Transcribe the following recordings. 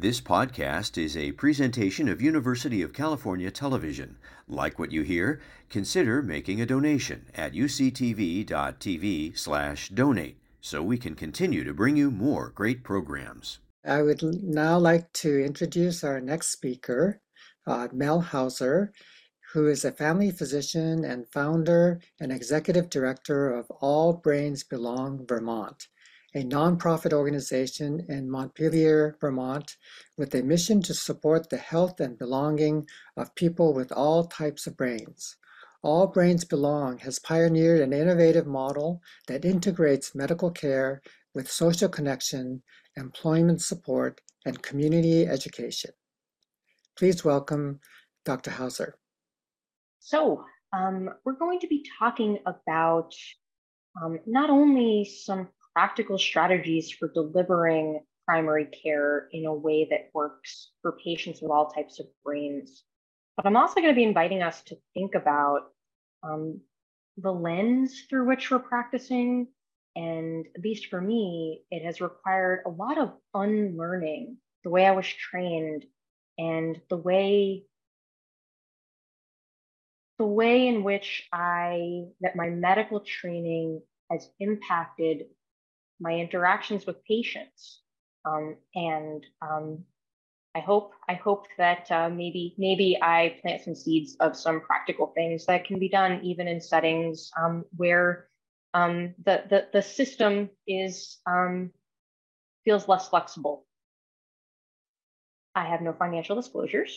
This podcast is a presentation of University of California Television. Like what you hear? Consider making a donation at uctv.tv/donate so we can continue to bring you more great programs. I would now like to introduce our next speaker, Mel Hauser, who is a family physician and founder and executive director of All Brains Belong Vermont, a nonprofit organization in Montpelier, Vermont, with a mission to support the health and belonging of people with all types of brains. All Brains Belong has pioneered an innovative model that integrates medical care with social connection, employment support, and community education. Please welcome Dr. Hauser. So we're going to be talking about not only some practical strategies for delivering primary care in a way that works for patients with all types of brains, but I'm also going to be inviting us to think about the lens through which we're practicing. And at least for me, it has required a lot of unlearning the way I was trained and the way in which that my medical training has impacted my interactions with patients. I hope that maybe I plant some seeds of some practical things that can be done even in settings where the system feels less flexible. I have no financial disclosures.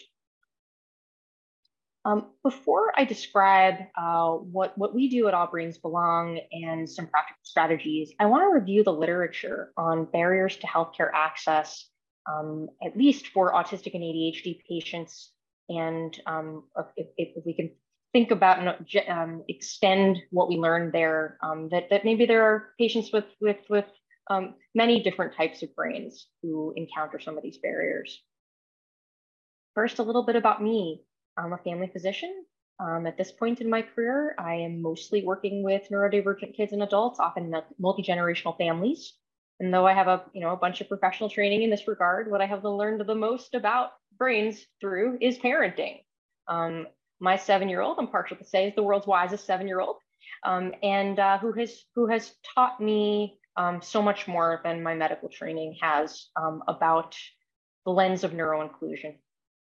Before I describe what we do at All Brains Belong and some practical strategies, I want to review the literature on barriers to healthcare access, at least for autistic and ADHD patients. And if we can think about and extend what we learned there, that maybe there are patients with many different types of brains who encounter some of these barriers. First, a little bit about me. I'm a family physician. At this point in my career, I am mostly working with neurodivergent kids and adults, often multi-generational families. And though I have a bunch of professional training in this regard, what I have learned the most about brains through is parenting. My 7-year-old, I'm partial to say, is the world's wisest 7-year-old, and who has taught me so much more than my medical training has about the lens of neuroinclusion.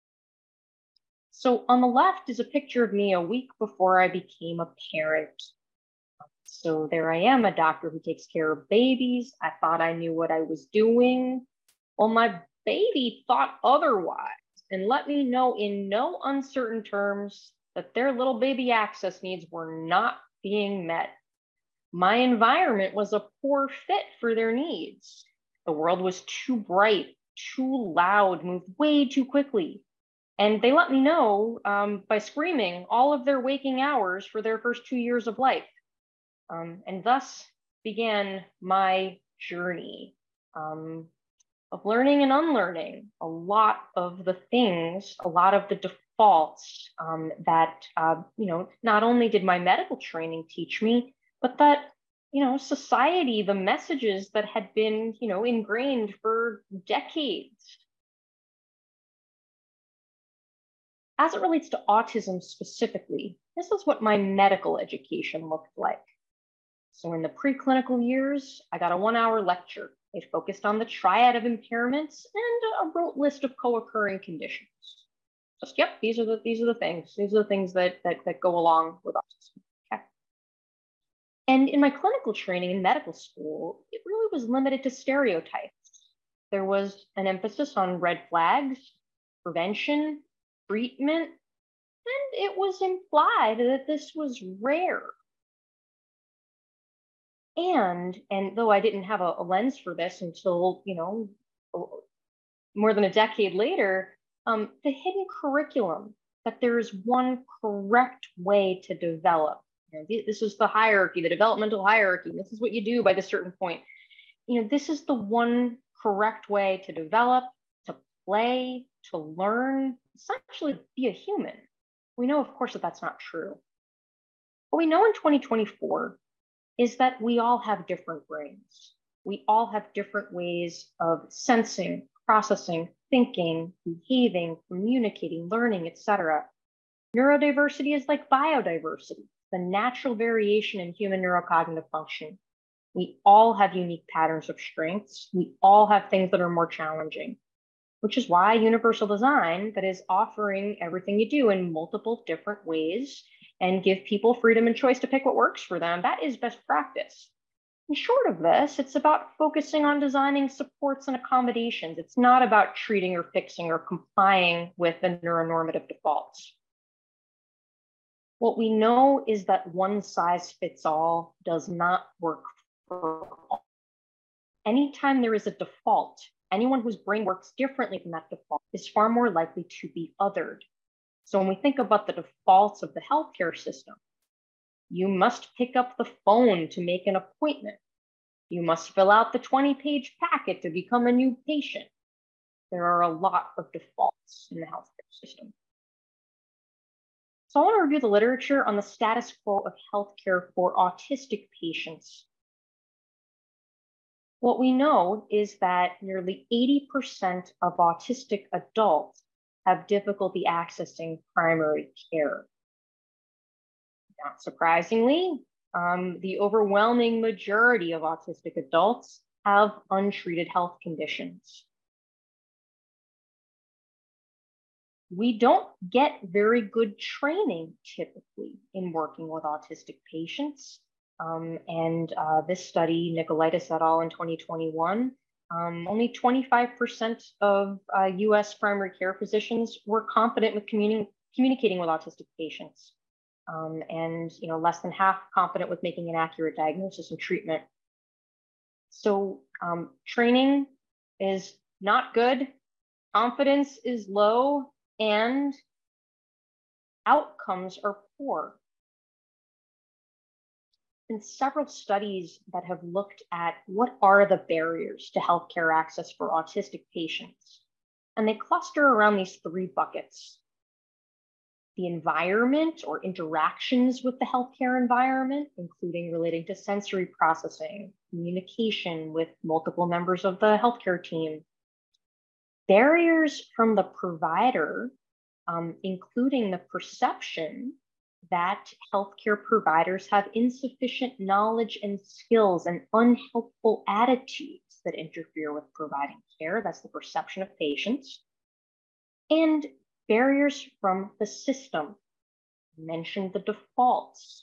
So on the left is a picture of me a week before I became a parent. So there I am, a doctor who takes care of babies. I thought I knew what I was doing. Well, my baby thought otherwise and let me know in no uncertain terms that their little baby access needs were not being met. My environment was a poor fit for their needs. The world was too bright, too loud, moved way too quickly. And they let me know by screaming all of their waking hours for their first 2 years of life. And thus began my journey of learning and unlearning a lot of the things, a lot of the defaults that, not only did my medical training teach me, but that, society, the messages that had been, ingrained for decades. As it relates to autism specifically, this is what my medical education looked like. So in the preclinical years, I got a 1-hour lecture. It focused on the triad of impairments and a rote list of co-occurring conditions. Just, yep, these are the things. These are the things that go along with autism. Okay. And in my clinical training in medical school, it really was limited to stereotypes. There was an emphasis on red flags, prevention, treatment, and it was implied that this was rare. And though I didn't have a lens for this until, more than a decade later, the hidden curriculum that there is one correct way to develop. This is the hierarchy, the developmental hierarchy. This is what you do by this certain point. This is the one correct way to develop, to play, to learn, essentially be a human. We know, of course, that that's not true. What we know in 2024 is that we all have different brains. We all have different ways of sensing, processing, thinking, behaving, communicating, learning, etc. Neurodiversity is like biodiversity, the natural variation in human neurocognitive function. We all have unique patterns of strengths. We all have things that are more challenging, which is why universal design, that is offering everything you do in multiple different ways and give people freedom and choice to pick what works for them, that is best practice. And short of this, it's about focusing on designing supports and accommodations. It's not about treating or fixing or complying with the neuronormative defaults. What we know is that one size fits all does not work for all. Anytime there is a default, anyone whose brain works differently from that default is far more likely to be othered. So when we think about the defaults of the healthcare system, you must pick up the phone to make an appointment. You must fill out the 20-page packet to become a new patient. There are a lot of defaults in the healthcare system. So I want to review the literature on the status quo of healthcare for autistic patients. What we know is that nearly 80% of autistic adults have difficulty accessing primary care. Not surprisingly, the overwhelming majority of autistic adults have untreated health conditions. We don't get very good training typically in working with autistic patients. This study, Nicolaitis et al. In 2021, only 25% of US primary care physicians were confident with communicating with autistic patients. Less than half confident with making an accurate diagnosis and treatment. So training is not good, confidence is low, and outcomes are poor. Been several studies that have looked at what are the barriers to healthcare access for autistic patients. And they cluster around these three buckets: the environment or interactions with the healthcare environment, including relating to sensory processing, communication with multiple members of the healthcare team, barriers from the provider, including the perception that healthcare providers have insufficient knowledge and skills and unhelpful attitudes that interfere with providing care. That's the perception of patients. And barriers from the system. I mentioned the defaults.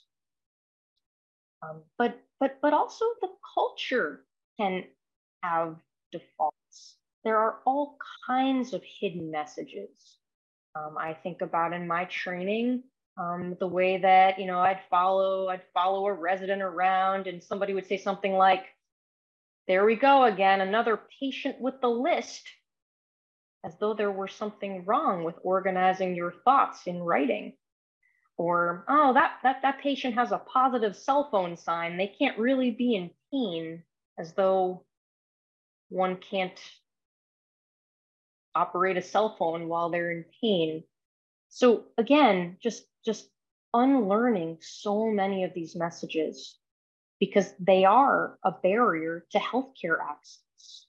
But also the culture can have defaults. There are all kinds of hidden messages. I think about in my training, the way that, I'd follow a resident around and somebody would say something like, "There we go again, another patient with the list," as though there were something wrong with organizing your thoughts in writing. Or, "Oh, that patient has a positive cell phone sign. They can't really be in pain," as though one can't operate a cell phone while they're in pain. So again, just unlearning so many of these messages because they are a barrier to healthcare access.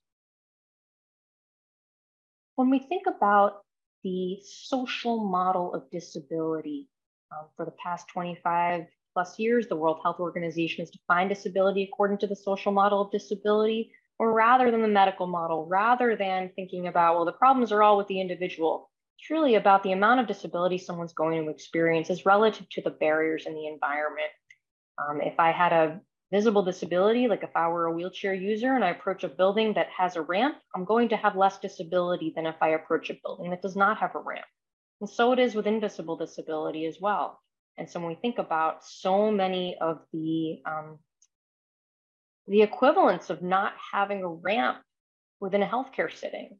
When we think about the social model of disability, for the past 25 plus years, the World Health Organization has defined disability according to the social model of disability, or rather than the medical model, rather than thinking about, well, the problems are all with the individual. It's really about the amount of disability someone's going to experience is relative to the barriers in the environment. If I had a visible disability, like if I were a wheelchair user and I approach a building that has a ramp, I'm going to have less disability than if I approach a building that does not have a ramp. And so it is with invisible disability as well. And so when we think about so many of the equivalents of not having a ramp within a healthcare setting,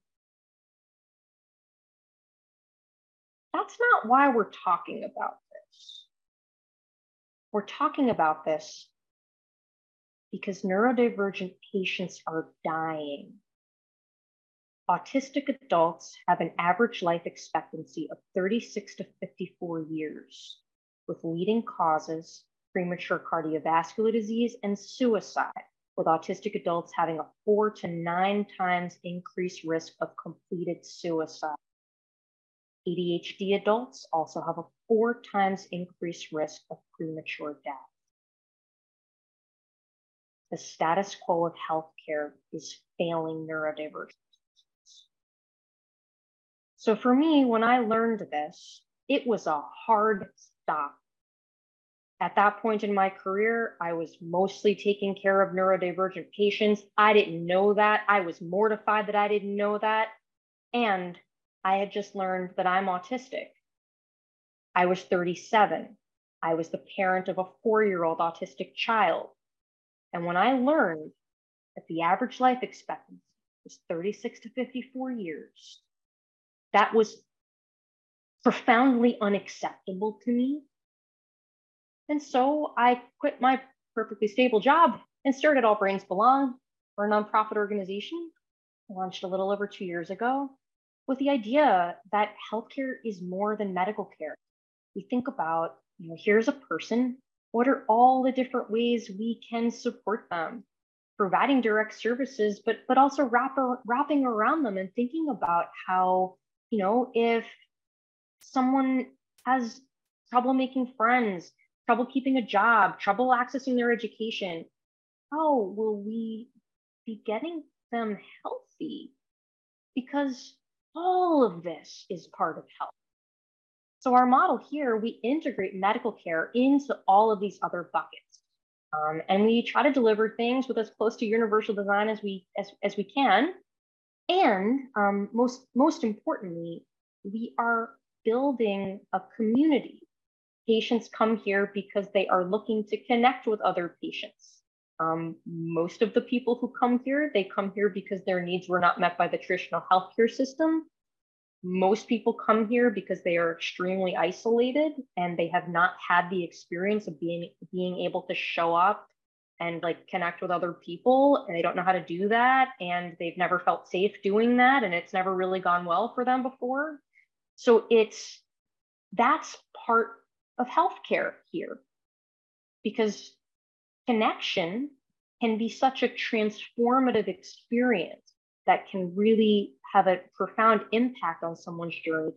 that's not why we're talking about this. We're talking about this because neurodivergent patients are dying. Autistic adults have an average life expectancy of 36 to 54 years, with leading causes premature cardiovascular disease and suicide with autistic adults having a 4 to 9 times increased risk of completed suicide. ADHD adults also have a 4 times increased risk of premature death. The status quo of healthcare is failing neurodivergent. So for me, when I learned this, it was a hard stop. At that point in my career, I was mostly taking care of neurodivergent patients. I didn't know that. I was mortified that I didn't know that. And I had just learned that I'm autistic. I was 37. I was the parent of a 4-year-old autistic child. And when I learned that the average life expectancy was 36 to 54 years, that was profoundly unacceptable to me. And so I quit my perfectly stable job and started All Brains Belong, our nonprofit organization, launched a little over 2 years ago, with the idea that healthcare is more than medical care. We think about, here's a person, what are all the different ways we can support them? Providing direct services, but also wrapping around them and thinking about how, if someone has trouble making friends, trouble keeping a job, trouble accessing their education, how will we be getting them healthy? Because all of this is part of health. So our model here, we integrate medical care into all of these other buckets. And we try to deliver things with as close to universal design as we can. And most importantly, we are building a community. Patients come here because they are looking to connect with other patients. Most of the people who come here, they come here because their needs were not met by the traditional healthcare system. Most people come here because they are extremely isolated and they have not had the experience of being able to show up and connect with other people, and they don't know how to do that, and they've never felt safe doing that, and it's never really gone well for them before. So that's part of healthcare here, because connection can be such a transformative experience that can really have a profound impact on someone's journey.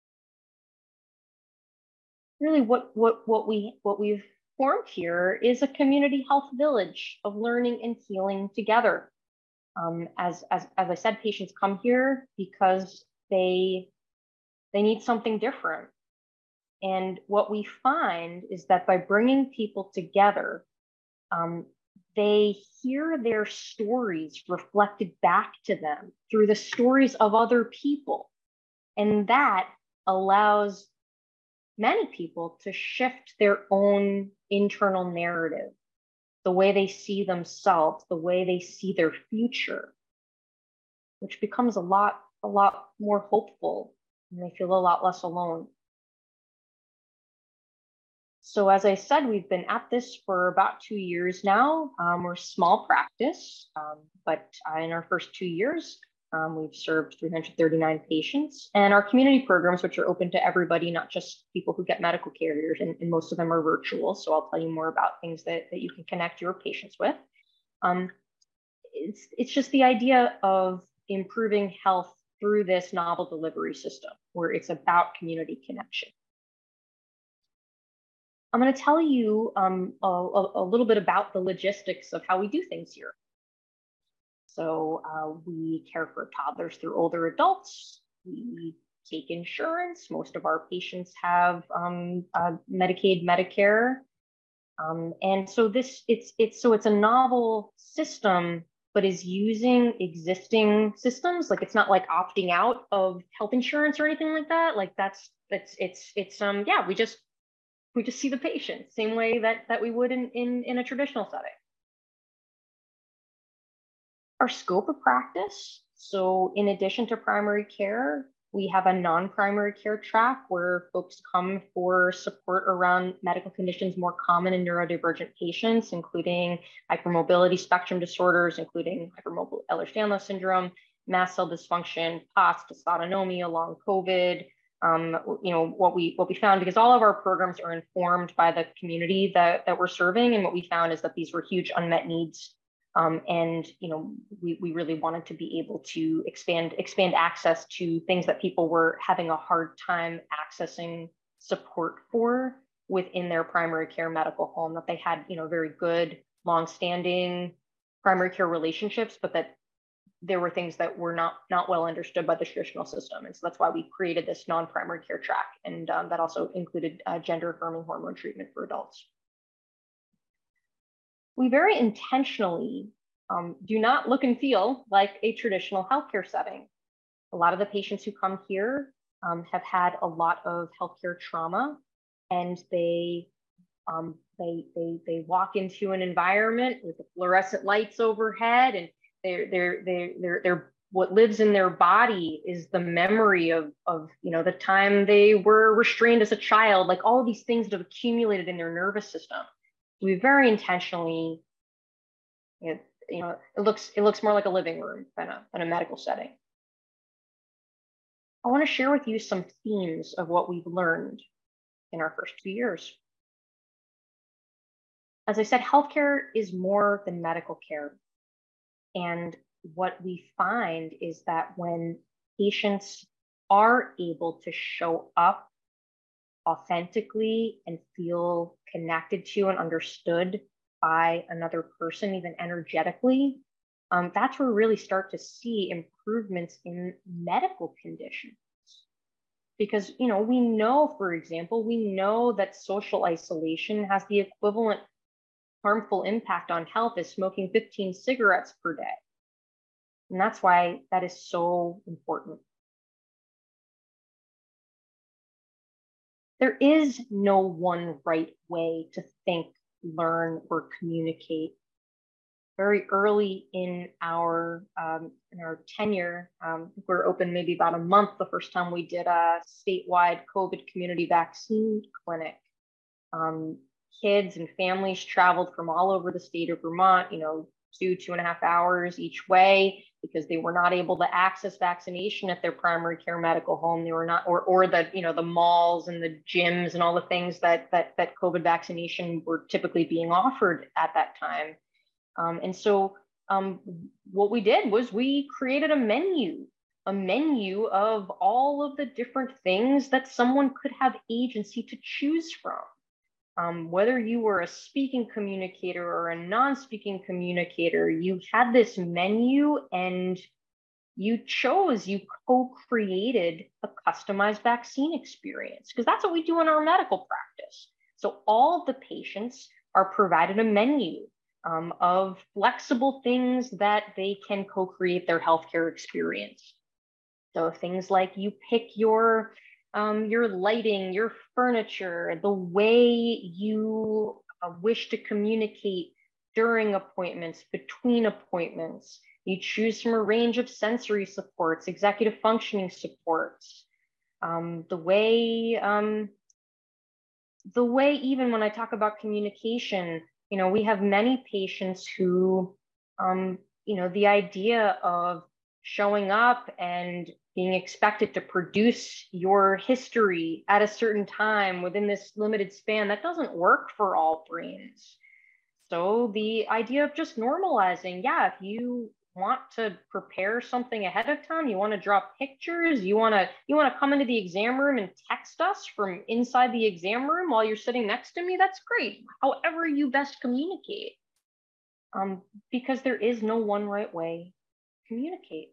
Really, what we've formed here is a community health village of learning and healing together. As I said, patients come here because they need something different. And what we find is that by bringing people together, they hear their stories reflected back to them through the stories of other people. And that allows many people to shift their own internal narrative, the way they see themselves, the way they see their future, which becomes a lot more hopeful, and they feel a lot less alone. So as I said, we've been at this for about 2 years now. We're a small practice, but in our first 2 years, we've served 339 patients. And our community programs, which are open to everybody, not just people who get medical carriers, and most of them are virtual. So I'll tell you more about things that you can connect your patients with. It's just the idea of improving health through this novel delivery system, where it's about community connection. I'm going to tell you a little bit about the logistics of how we do things here. So we care for toddlers through older adults. We take insurance. Most of our patients have Medicaid, Medicare. And so it's a novel system, but is using existing systems. It's not like opting out of health insurance or anything like that. We just see the patient same way that we would in a traditional setting. Our scope of practice. So in addition to primary care, we have a non-primary care track where folks come for support around medical conditions more common in neurodivergent patients, including hypermobility spectrum disorders, including hypermobile Ehlers-Danlos syndrome, mast cell dysfunction, POTS, dysautonomia, long COVID. What we found, because all of our programs are informed by the community that we're serving, and what we found is that these were huge unmet needs And we really wanted to be able to expand access to things that people were having a hard time accessing support for within their primary care medical home, that they had very good long-standing primary care relationships, but that there were things that were not well understood by the traditional system. And so that's why we created this non-primary care track. And that also included gender affirming hormone treatment for adults. We very intentionally do not look and feel like a traditional healthcare setting. A lot of the patients who come here have had a lot of healthcare trauma, and they walk into an environment with the fluorescent lights overhead, and they're what lives in their body is the memory of the time they were restrained as a child, like all of these things that have accumulated in their nervous system. We very intentionally, it looks more like a living room than a medical setting. I want to share with you some themes of what we've learned in our first 2 years. As I said, healthcare is more than medical care. And what we find is that when patients are able to show up authentically and feel connected to and understood by another person, even energetically, that's where we really start to see improvements in medical conditions. Because we know, for example, that social isolation has the equivalent harmful impact on health as smoking 15 cigarettes per day. And that's why that is so important. There is no one right way to think, learn, or communicate. Very early in our tenure, we're open maybe about a month the first time we did a statewide COVID community vaccine clinic. Kids and families traveled from all over the state of Vermont, 2.5 hours each way, because they were not able to access vaccination at their primary care medical home. They were not, or the malls and the gyms and all the things that COVID vaccination were typically being offered at that time. And so what we did was we created a menu of all of the different things that someone could have agency to choose from. Whether you were a speaking communicator or a non-speaking communicator, you had this menu and you co-created a customized vaccine experience, because that's what we do in our medical practice. So all of the patients are provided a menu of flexible things that they can co-create their healthcare experience. So things like you pick your lighting, your furniture, the way you wish to communicate during appointments, between appointments. You choose from a range of sensory supports, executive functioning supports. The way even when I talk about communication, we have many patients who, the idea of showing up and being expected to produce your history at a certain time within this limited span, that doesn't work for all brains. So the idea of just normalizing, if you want to prepare something ahead of time, you want to draw pictures, you want to come into the exam room and text us from inside the exam room while you're sitting next to me, that's great. However you best communicate. Because there is no one right way to communicate.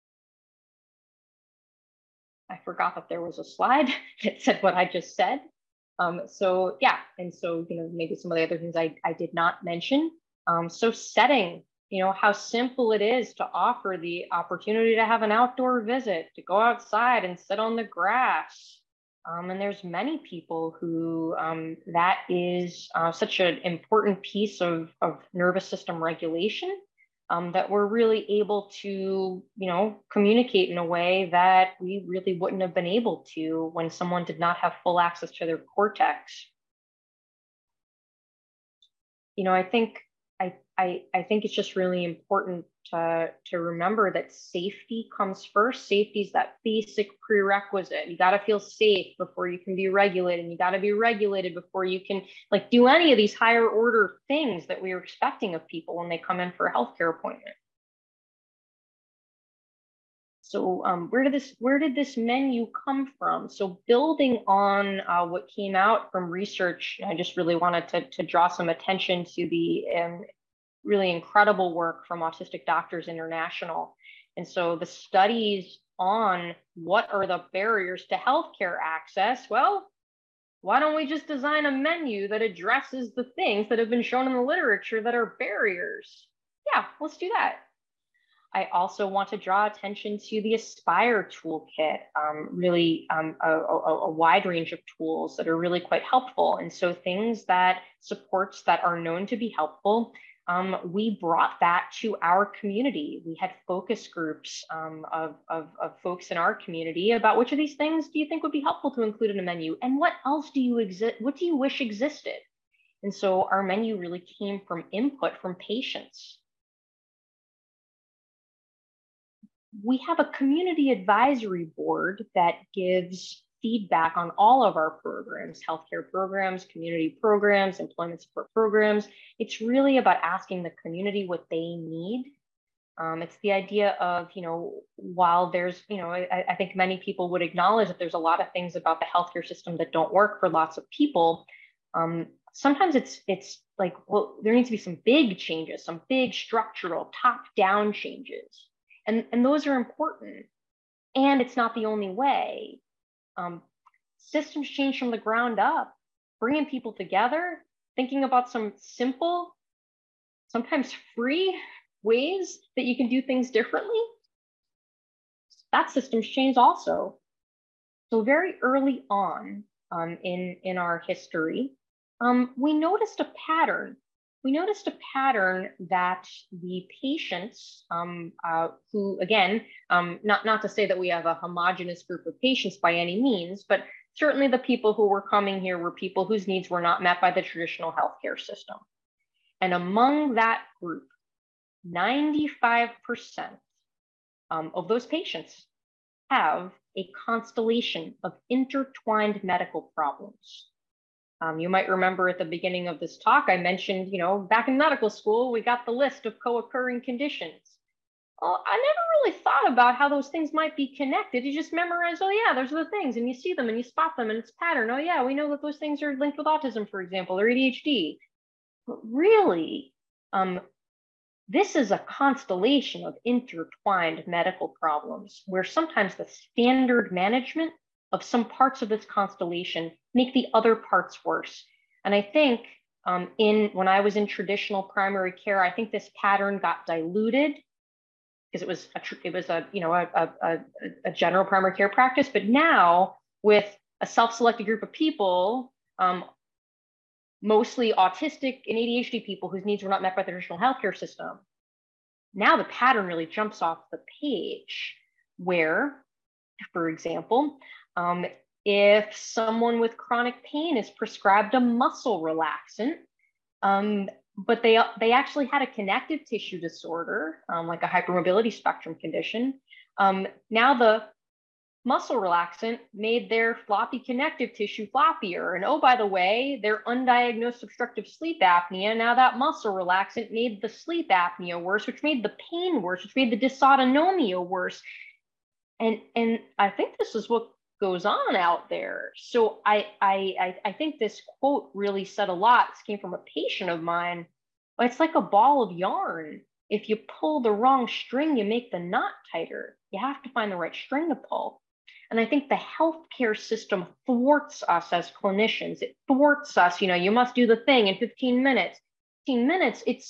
I forgot that there was a slide that said what I just said. So maybe some of the other things I did not mention. So setting, how simple it is to offer the opportunity to have an outdoor visit, to go outside and sit on the grass. And there's many people who that is such an important piece of nervous system regulation. That we're really able to, communicate in a way that we really wouldn't have been able to when someone did not have full access to their cortex. I think it's just really important to remember that safety comes first. Safety is that basic prerequisite. You got to feel safe before you can be regulated, and you got to be regulated before you can like do any of these higher order things that we are expecting of people when they come in for a healthcare appointment. So where did this menu come from? So building on what came out from research, I just really wanted to draw some attention to the really incredible work from Autistic Doctors International. And so the studies on what are the barriers to healthcare access, well, why don't we just design a menu that addresses the things that have been shown in the literature that are barriers? Yeah, let's do that. I also want to draw attention to the Aspire toolkit, a wide range of tools that are really quite helpful. And so things that supports that are known to be helpful, we brought that to our community. We had focus groups of folks in our community about which of these things do you think would be helpful to include in a menu, and what else do you wish existed? And so our menu really came from input from patients. We have a community advisory board that gives feedback on all of our programs, healthcare programs, community programs, employment support programs. It's really about asking the community what they need. It's the idea of, while there's, I think many people would acknowledge that there's a lot of things about the healthcare system that don't work for lots of people. Sometimes it's like, well, there needs to be some big changes, some big structural top-down changes. And those are important. And it's not the only way. Systems change from the ground up, bringing people together, thinking about some simple, sometimes free ways that you can do things differently. That systems change also. So very early on in our history, we noticed a pattern. We noticed a pattern that the patients who, again, not to say that we have a homogenous group of patients by any means, but certainly the people who were coming here were people whose needs were not met by the traditional healthcare system. And among that group, 95% of those patients have a constellation of intertwined medical problems. You might remember at the beginning of this talk, I mentioned, back in medical school, we got the list of co-occurring conditions. Well, I never really thought about how those things might be connected. You just memorize, oh yeah, those are the things, and you see them and you spot them and it's a pattern. Oh yeah, we know that those things are linked with autism, for example, or ADHD. But really, this is a constellation of intertwined medical problems where sometimes the standard management of some parts of this constellation make the other parts worse. And I think when I was in traditional primary care, I think this pattern got diluted because it was a general primary care practice. But now with a self-selected group of people, mostly autistic and ADHD people whose needs were not met by the traditional healthcare system, now the pattern really jumps off the page where, for example, if someone with chronic pain is prescribed a muscle relaxant, but they actually had a connective tissue disorder, like a hypermobility spectrum condition, now the muscle relaxant made their floppy connective tissue floppier. And oh, by the way, their undiagnosed obstructive sleep apnea, now that muscle relaxant made the sleep apnea worse, which made the pain worse, which made the dysautonomia worse. And I think this is what goes on out there. So I think this quote really said a lot. This came from a patient of mine. It's like a ball of yarn. If you pull the wrong string, you make the knot tighter. You have to find the right string to pull. And I think the healthcare system thwarts us as clinicians. It thwarts us, you must do the thing in 15 minutes. 15 minutes, it's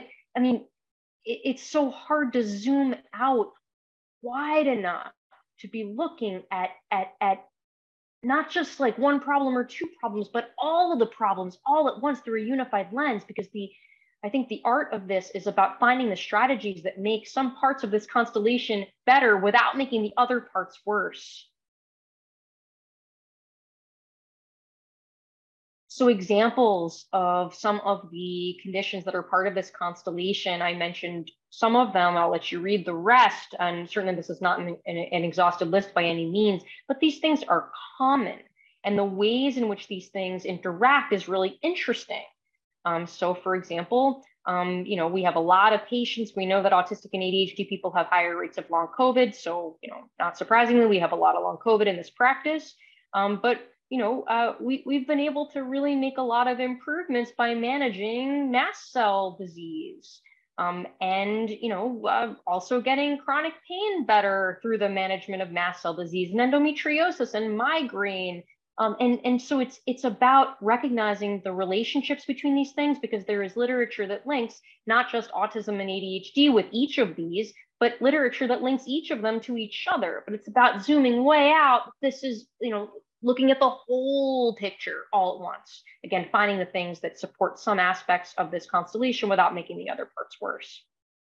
so hard to zoom out wide enough to be looking at not just like one problem or two problems, but all of the problems all at once through a unified lens, because I think the art of this is about finding the strategies that make some parts of this constellation better without making the other parts worse. So examples of some of the conditions that are part of this constellation, I mentioned some of them. I'll let you read the rest. And certainly this is not an exhaustive list by any means, but these things are common. And the ways in which these things interact is really interesting. So for example, we have a lot of patients. We know that autistic and ADHD people have higher rates of long COVID. So, not surprisingly, we have a lot of long COVID in this practice. But we've been able to really make a lot of improvements by managing mast cell disease. And also getting chronic pain better through the management of mast cell disease and endometriosis and migraine. And so it's about recognizing the relationships between these things, because there is literature that links not just autism and ADHD with each of these, but literature that links each of them to each other. But it's about zooming way out. This is, looking at the whole picture all at once. Again, finding the things that support some aspects of this constellation without making the other parts worse.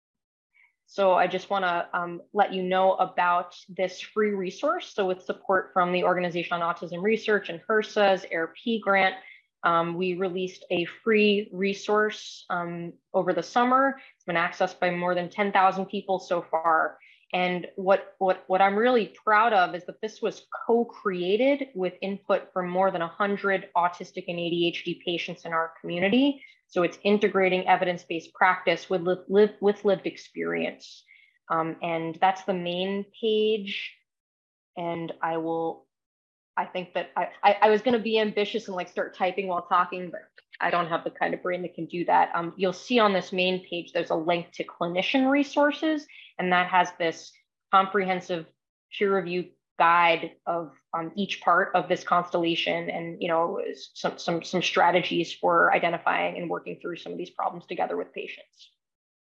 So I just want to let you know about this free resource. So with support from the Organization on Autism Research and HRSA's ARP grant, we released a free resource over the summer. It's been accessed by more than 10,000 people so far. And what I'm really proud of is that this was co-created with input from more than 100 autistic and ADHD patients in our community. So it's integrating evidence-based practice with lived experience. And that's the main page. And I think that I was going to be ambitious and start typing while talking, but I don't have the kind of brain that can do that. You'll see on this main page, there's a link to clinician resources, and that has this comprehensive peer review guide of each part of this constellation, and some strategies for identifying and working through some of these problems together with patients.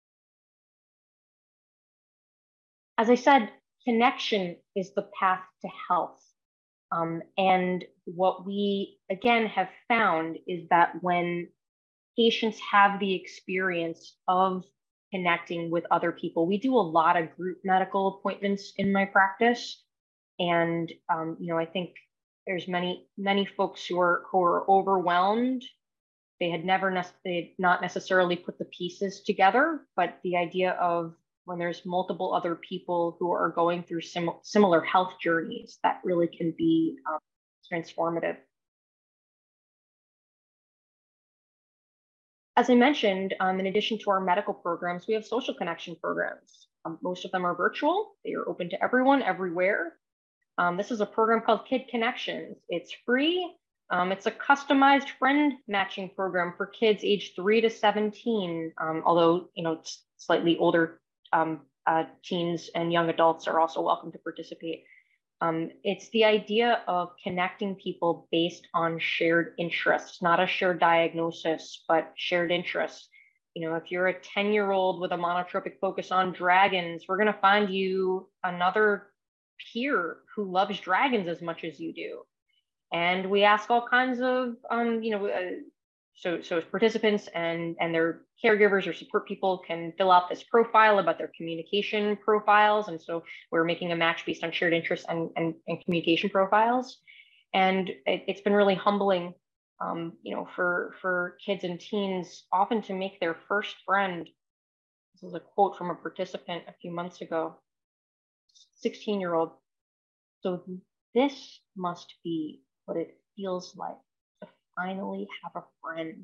As I said, connection is the path to health. And what we, again, have found is that when patients have the experience of connecting with other people, we do a lot of group medical appointments in my practice. And, I think there's many folks who are overwhelmed. They had not necessarily put the pieces together, but the idea of when there's multiple other people who are going through similar health journeys, that really can be transformative. As I mentioned, in addition to our medical programs, we have social connection programs. Most of them are virtual. They are open to everyone, everywhere. This is a program called Kid Connections. It's free. It's a customized friend matching program for kids aged 3 to 17, although slightly older teens and young adults are also welcome to participate. It's the idea of connecting people based on shared interests, not a shared diagnosis, but shared interests. If you're a 10-year-old with a monotropic focus on dragons, we're going to find you another peer who loves dragons as much as you do. And we ask all kinds of, so participants and their caregivers or support people can fill out this profile about their communication profiles. And so we're making a match based on shared interests and communication profiles. And it's been really humbling, for kids and teens often to make their first friend. This is a quote from a participant a few months ago, 16-year-old. So this must be what it feels like to finally have a friend.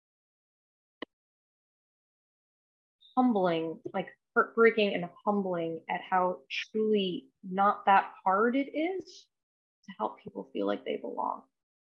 Humbling, heartbreaking and humbling at how truly not that hard it is to help people feel like they belong.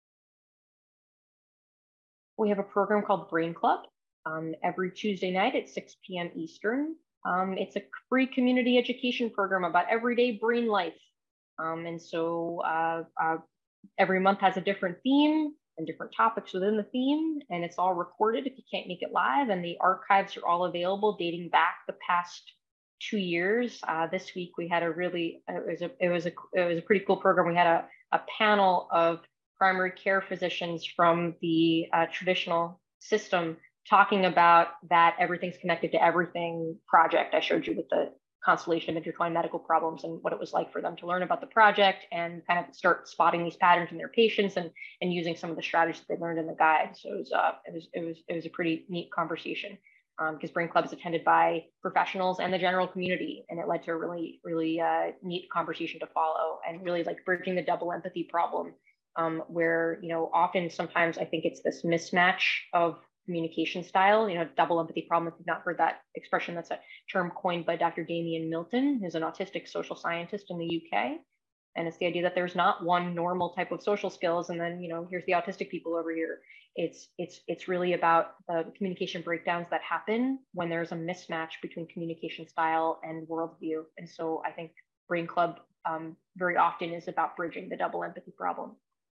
We have a program called Brain Club every Tuesday night at 6 p.m. Eastern. It's a free community education program about everyday brain life. And so every month has a different theme and different topics within the theme, and it's all recorded if you can't make it live, and the archives are all available dating back the past 2 years. This week we had it was a pretty cool program. We had a panel of primary care physicians from the traditional system talking about that everything's connected to everything project I showed you with constellation of intertwined medical problems and what it was like for them to learn about the project and kind of start spotting these patterns in their patients and using some of the strategies that they learned in the guide. So it was a pretty neat conversation because Brain Club is attended by professionals and the general community, and it led to a really neat conversation to follow and really like bridging the double empathy problem, where often sometimes I think it's this mismatch of communication style, double empathy problem. If you've not heard that expression, that's a term coined by Dr. Damian Milton, who's an autistic social scientist in the UK. And it's the idea that there's not one normal type of social skills, and then here's the autistic people over here. It's really about the communication breakdowns that happen when there's a mismatch between communication style and worldview. And so I think Brain Club very often is about bridging the double empathy problem.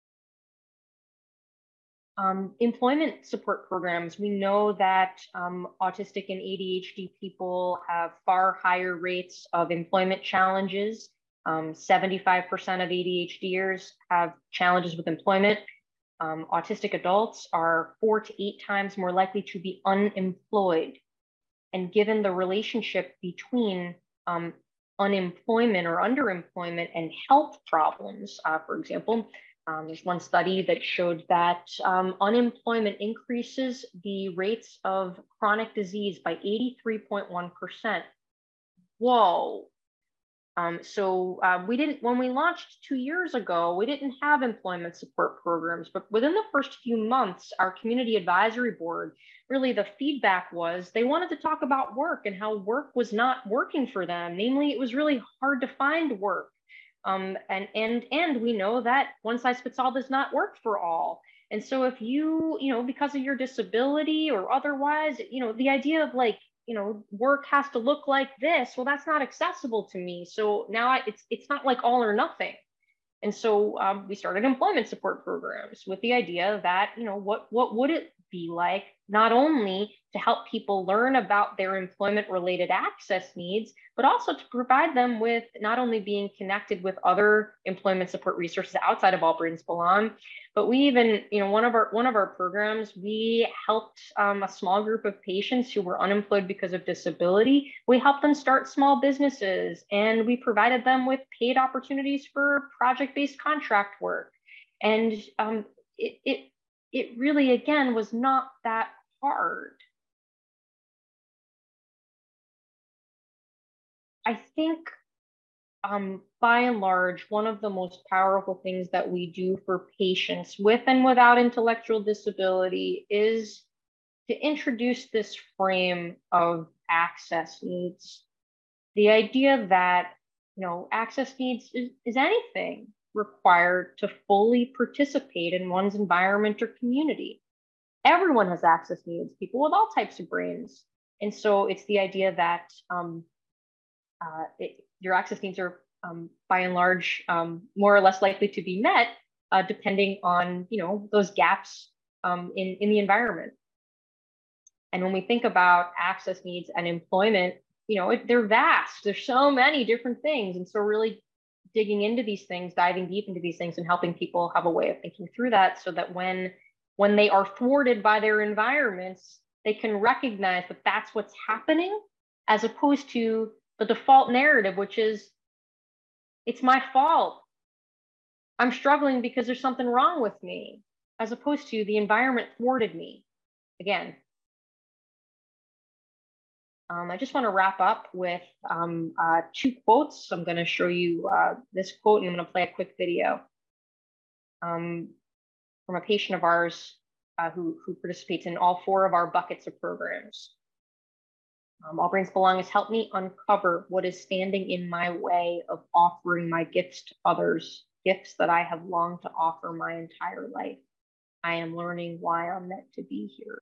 Employment support programs. We know that autistic and ADHD people have far higher rates of employment challenges. 75% of ADHDers have challenges with employment. Autistic adults are 4 to 8 times more likely to be unemployed. And given the relationship between unemployment or underemployment and health problems, for example, there's one study that showed that unemployment increases the rates of chronic disease by 83.1%. Whoa. So when we launched 2 years ago, we didn't have employment support programs, but within the first few months, our community advisory board, really the feedback was they wanted to talk about work and how work was not working for them. Namely, it was really hard to find work. And we know that one size fits all does not work for all. And so if you because of your disability or otherwise, the idea of like, work has to look like this, well, that's not accessible to me. So now it's not like all or nothing. And so we started employment support programs with the idea that, what would it be like not only to help people learn about their employment related access needs, but also to provide them with not only being connected with other employment support resources outside of All Brains Belong, but we even, one of our programs, we helped a small group of patients who were unemployed because of disability. We helped them start small businesses, and we provided them with paid opportunities for project-based contract work. And it really, again, was not that hard. I think by and large, one of the most powerful things that we do for patients with and without intellectual disability is to introduce this frame of access needs. The idea that, access needs is anything required to fully participate in one's environment or community. Everyone has access needs, people with all types of brains. And so it's the idea that your access needs are by and large more or less likely to be met depending on those gaps in the environment. And when we think about access needs and employment, they're vast. There's so many different things. And so really digging into these things, diving deep into these things and helping people have a way of thinking through that so that when they are thwarted by their environments, they can recognize that that's what's happening, as opposed to the default narrative, which is, it's my fault. I'm struggling because there's something wrong with me, as opposed to the environment thwarted me. Again, I just want to wrap up with 2 quotes. I'm going to show you this quote, and I'm going to play a quick video from a patient of ours who participates in all 4 of our buckets of programs. All Brains Belong has helped me uncover what is standing in my way of offering my gifts to others, gifts that I have longed to offer my entire life. I am learning why I'm meant to be here.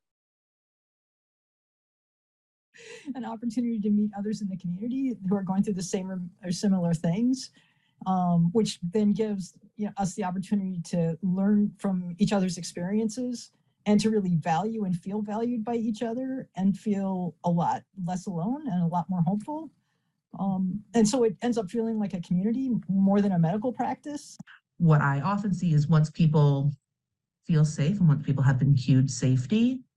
An opportunity to meet others in the community who are going through the same or similar things, which then gives us the opportunity to learn from each other's experiences and to really value and feel valued by each other and feel a lot less alone and a lot more hopeful. And so it ends up feeling like a community more than a medical practice. What I often see is once people feel safe and once people have been cued safety,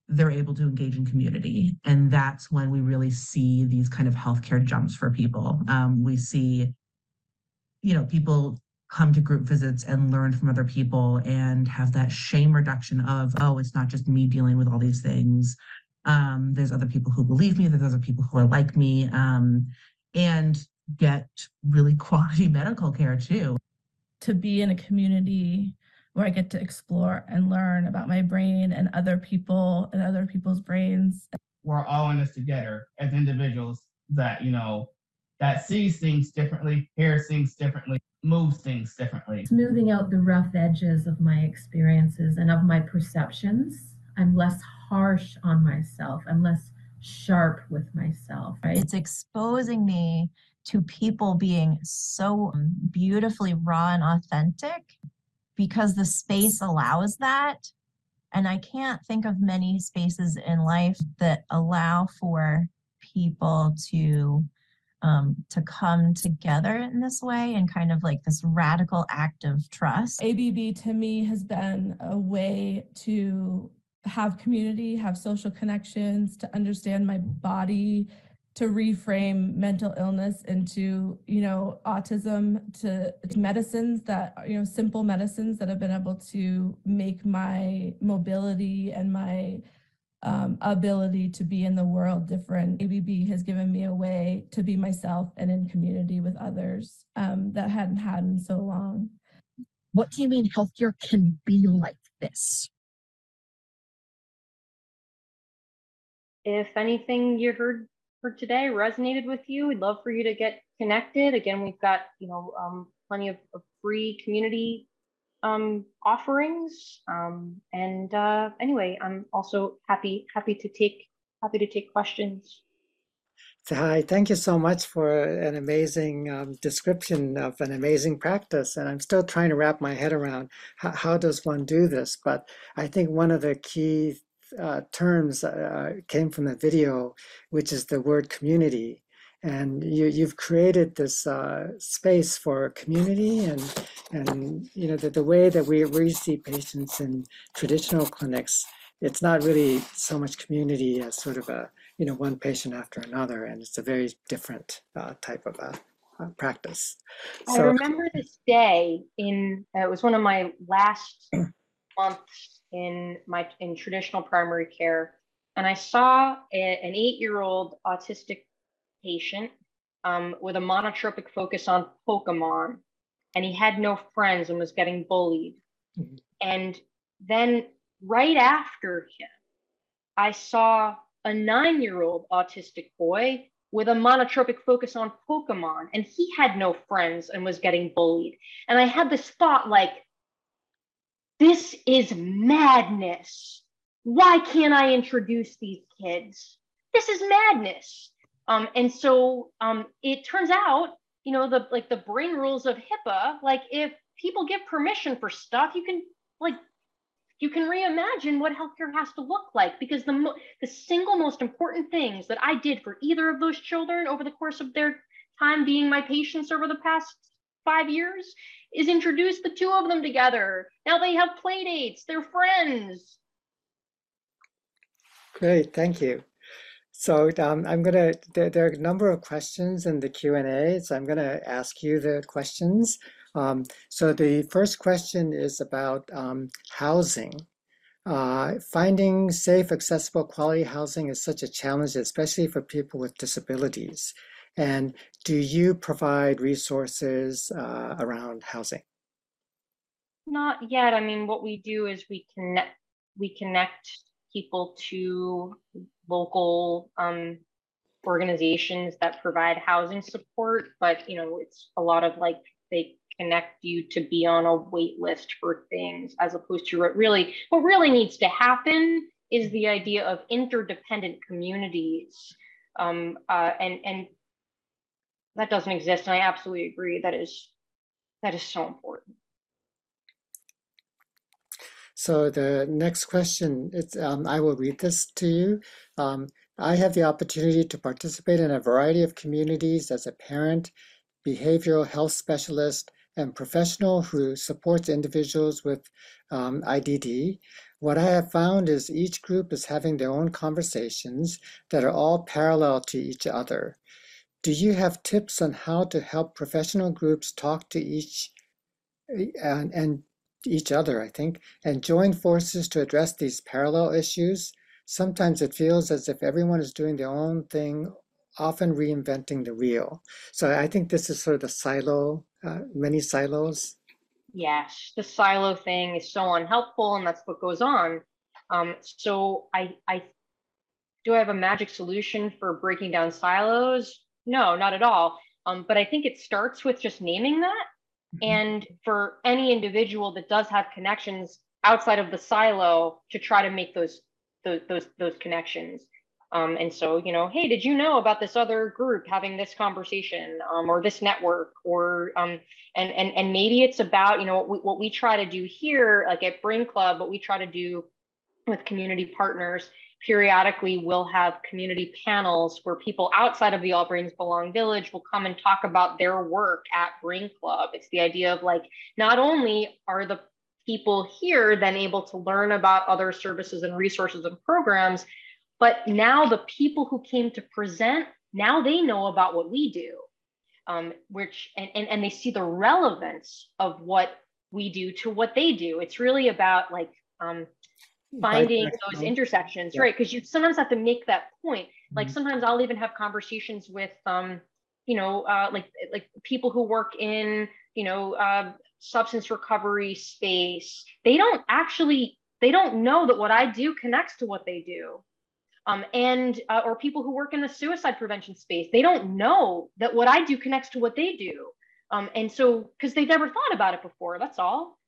they're able to engage in community. And that's when we really see these kind of healthcare jumps for people. We see, people come to group visits and learn from other people and have that shame reduction of, oh, it's not just me dealing with all these things. There's other people who believe me, there's other people who are like me, and get really quality medical care too. To be in a community where I get to explore and learn about my brain and other people and other people's brains. We're all in this together as individuals that, that sees things differently, hears things differently, moves things differently. Smoothing out the rough edges of my experiences and of my perceptions. I'm less harsh on myself. I'm less sharp with myself, right? It's exposing me to people being so beautifully raw and authentic because the space allows that. And I can't think of many spaces in life that allow for people to come together in this way and kind of like this radical act of trust. ABB to me has been a way to have community, have social connections, to understand my body, to reframe mental illness into, autism, to medicines that, simple medicines that have been able to make my mobility and my ability to be in the world different. ABB has given me a way to be myself and in community with others that I hadn't had in so long. What do you mean healthcare can be like this? If anything you heard today resonated with you, we'd love for you to get connected. Again, we've got plenty of free community offerings. Anyway, I'm also happy to take questions. Hi, thank you so much for an amazing description of an amazing practice. And I'm still trying to wrap my head around how does one do this? But I think one of the key terms came from the video, which is the word community. And you've created this space for community, and the way that we see patients in traditional clinics, it's not really so much community as sort of a one patient after another, and it's a very different type of practice. I remember this day it was one of my last months in traditional primary care, and I saw an 8-year-old autistic patient with a monotropic focus on Pokemon, and he had no friends and was getting bullied. Mm-hmm. And then right after him, I saw a 9-year-old autistic boy with a monotropic focus on Pokemon, and he had no friends and was getting bullied. And I had this thought like, this is madness. Why can't I introduce these kids? This is madness. And so it turns out, the brain rules of HIPAA, like if people give permission for stuff, you can reimagine what healthcare has to look like, because the single most important things that I did for either of those children over the course of their time being my patients over the past 5 years is introduce the two of them together. Now they have play dates, they're friends. Great, thank you. So there are a number of questions in the Q&A, so I'm gonna ask you the questions. So the first question is about housing. Finding safe, accessible, quality housing is such a challenge, especially for people with disabilities. And do you provide resources around housing? Not yet. I mean, what we do is we connect people to local organizations that provide housing support, but it's a lot of they connect you to be on a wait list for things, as opposed to what really needs to happen is the idea of interdependent communities, and that doesn't exist. And I absolutely agree. That is so important. So the next question, I will read this to you. I have the opportunity to participate in a variety of communities as a parent, behavioral health specialist, and professional who supports individuals with IDD. What I have found is each group is having their own conversations that are all parallel to each other. Do you have tips on how to help professional groups talk to each and each other, I think, and join forces to address these parallel issues? Sometimes it feels as if everyone is doing their own thing, often reinventing the wheel. So I think this is sort of the silo, many silos. Yes, the silo thing is so unhelpful, and that's what goes on. So do I have a magic solution for breaking down silos? No, not at all. But I think it starts with just naming that. And for any individual that does have connections outside of the silo, to try to make those connections. And so, hey, did you know about this other group having this conversation, or this network, or and maybe it's about, what we try to do here, like at Brain Club, what we try to do with community partners. Periodically, we'll have community panels where people outside of the All Brains Belong Village will come and talk about their work at Brain Club. It's the idea of, like, not only are the people here then able to learn about other services and resources and programs, but now the people who came to present, now they know about what we do, which and they see the relevance of what we do to what they do. It's really about, like, finding those intersections, yeah. Right? Because you sometimes have to make that point. Like, sometimes I'll even have conversations with, like people who work in, substance recovery space. They don't know that what I do connects to what they do. Or people who work in the suicide prevention space, they don't know that what I do connects to what they do. And so, because they've never thought about it before, that's all.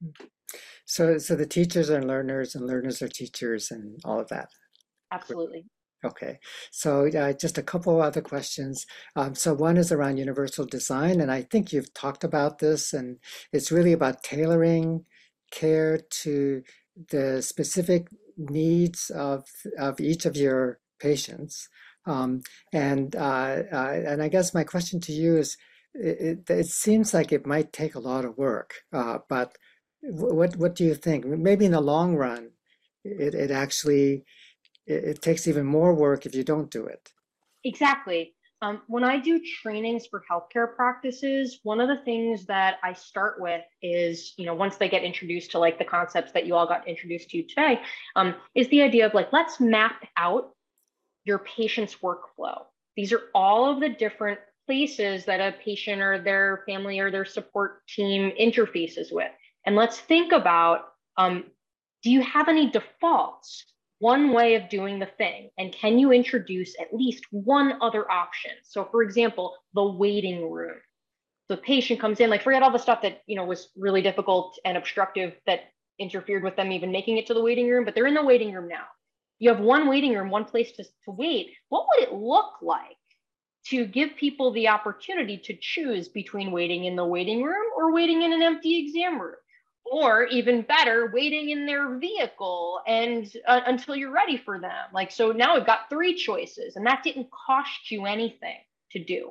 So the teachers are learners and learners are teachers and all of that. Absolutely. Okay, so just a couple other questions. So one is around universal design, and I think you've talked about this, and it's really about tailoring care to the specific needs of each of your patients. And I guess my question to you is, it seems like it might take a lot of work, but what do you think? Maybe in the long run, it actually takes even more work if you don't do it. Exactly. When I do trainings for healthcare practices, one of the things that I start with is, once they get introduced to, like, the concepts that you all got introduced to today, is the idea of, like, let's map out your patient's workflow. These are all of the different places that a patient or their family or their support team interfaces with. And let's think about, do you have any defaults? One way of doing the thing, and can you introduce at least one other option? So, for example, the waiting room. The patient comes in, like, forget all the stuff that, was really difficult and obstructive that interfered with them even making it to the waiting room, but they're in the waiting room now. You have one waiting room, one place to wait. What would it look like to give people the opportunity to choose between waiting in the waiting room or waiting in an empty exam room? Or even better, waiting in their vehicle and until you're ready for them. Like, so now we've got 3 choices, and that didn't cost you anything to do.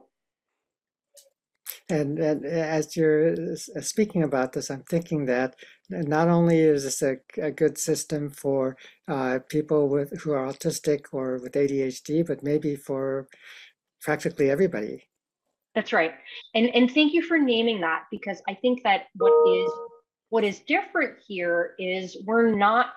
And as you're speaking about this, I'm thinking that not only is this a good system for people who are autistic or with ADHD, but maybe for practically everybody. That's right. And thank you for naming that, because I think that what is different here is we're not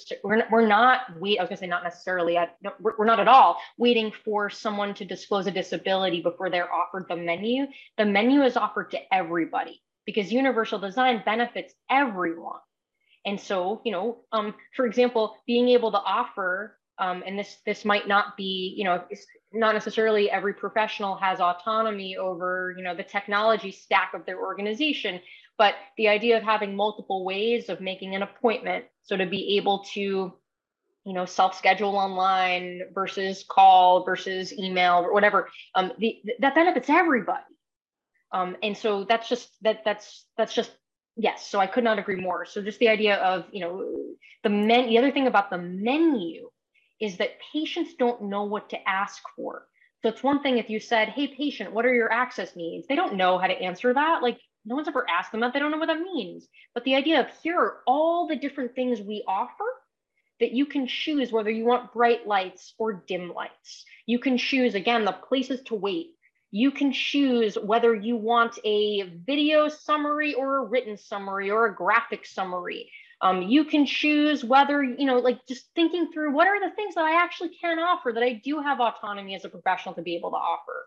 at all waiting for someone to disclose a disability before they're offered the menu. The menu is offered to everybody because universal design benefits everyone. And so, for example, being able to offer, and this might not be, it's not necessarily every professional has autonomy over, the technology stack of their organization. But the idea of having multiple ways of making an appointment, so to be able to, self-schedule online versus call versus email or whatever, that benefits everybody. And so that's just yes. So I could not agree more. So just the idea of, the other thing about the menu is that patients don't know what to ask for. So it's one thing if you said, hey, patient, what are your access needs? They don't know how to answer that. Like, No one's ever asked them that. They don't know what that means. But the idea of here are all the different things we offer that you can choose whether you want bright lights or dim lights. You can choose, again, the places to wait. You can choose whether you want a video summary or a written summary or a graphic summary. You can choose whether, like just thinking through what are the things that I actually can offer, that I do have autonomy as a professional to be able to offer.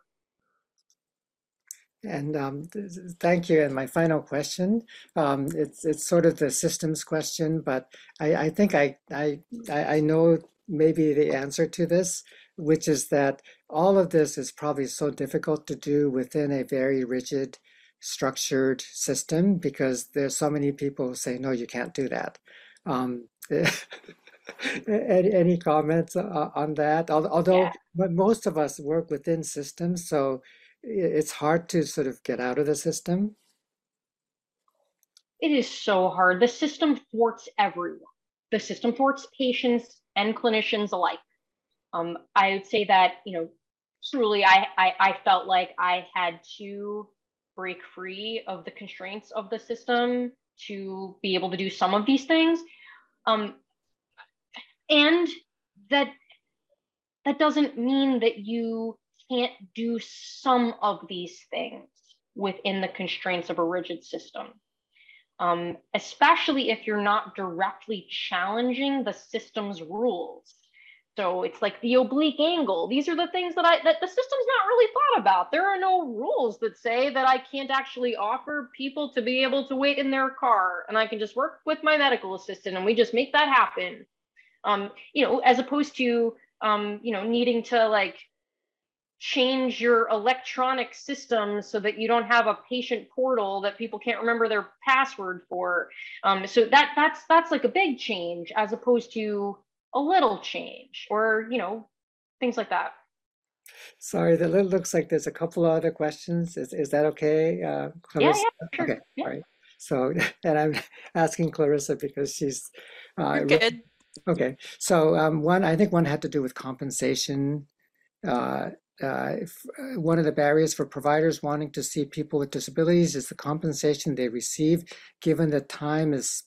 And thank you. And my final question, it's sort of the systems question, but I think I know maybe the answer to this, which is that all of this is probably so difficult to do within a very rigid, structured system, because there's so many people who say, no, you can't do that. Any comments on that? Although most of us work within systems, so it's hard to sort of get out of the system. It is so hard. The system thwarts everyone. The system thwarts patients and clinicians alike. I would say that, truly I felt like I had to break free of the constraints of the system to be able to do some of these things. And that doesn't mean that you can't do some of these things within the constraints of a rigid system, especially if you're not directly challenging the system's rules. So it's like the oblique angle. These are the things that the system's not really thought about. There are no rules that say that I can't actually offer people to be able to wait in their car, and I can just work with my medical assistant and we just make that happen. As opposed to, needing to like change your electronic system so that you don't have a patient portal that people can't remember their password for. So that's like a big change as opposed to a little change, or things like that. Sorry, that looks like there's a couple of other questions. Is that okay, Clarissa? Yeah, sure. Okay, yeah. all right. So, and I'm asking Clarissa because she's You're good. Okay, so I think one had to do with compensation. One of the barriers for providers wanting to see people with disabilities is the compensation they receive, given that time is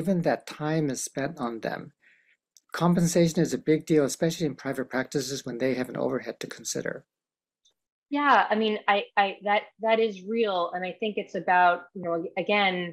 spent on them. Compensation is a big deal, especially in private practices when they have an overhead to consider. Yeah, I mean, that is real, and I think it's about, again,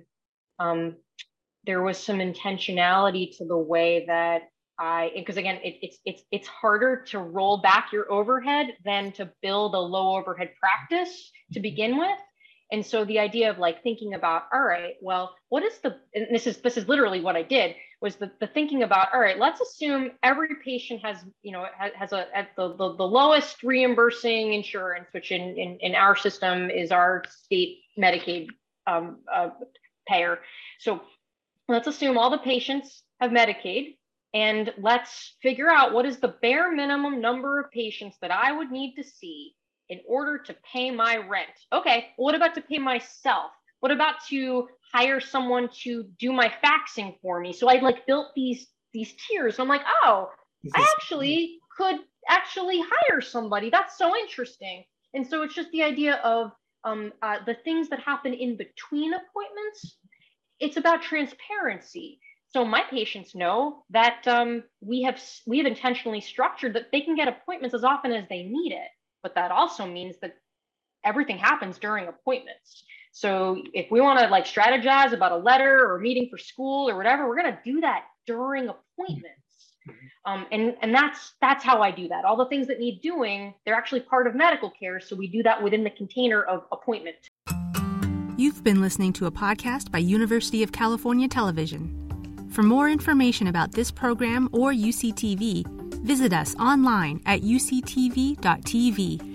there was some intentionality to the way that because again, it's harder to roll back your overhead than to build a low overhead practice to begin with. And so the idea of like thinking about, all right, well, what is and this is literally what I did, was the thinking about, all right, let's assume every patient has at the lowest reimbursing insurance, which in our system is our state Medicaid payer. So let's assume all the patients have Medicaid, and let's figure out what is the bare minimum number of patients that I would need to see in order to pay my rent. Okay, what about to pay myself? What about to hire someone to do my faxing for me? So I like built these tiers. I'm like, oh, I actually could hire somebody. That's so interesting. And so it's just the idea of the things that happen in between appointments. It's about transparency. So my patients know that we have intentionally structured that they can get appointments as often as they need it. But that also means that everything happens during appointments. So if we want to like strategize about a letter or a meeting for school or whatever, we're going to do that during appointments. And that's how I do that. All the things that need doing, they're actually part of medical care. So we do that within the container of appointment. You've been listening to a podcast by University of California Television. For more information about this program or UCTV, visit us online at uctv.tv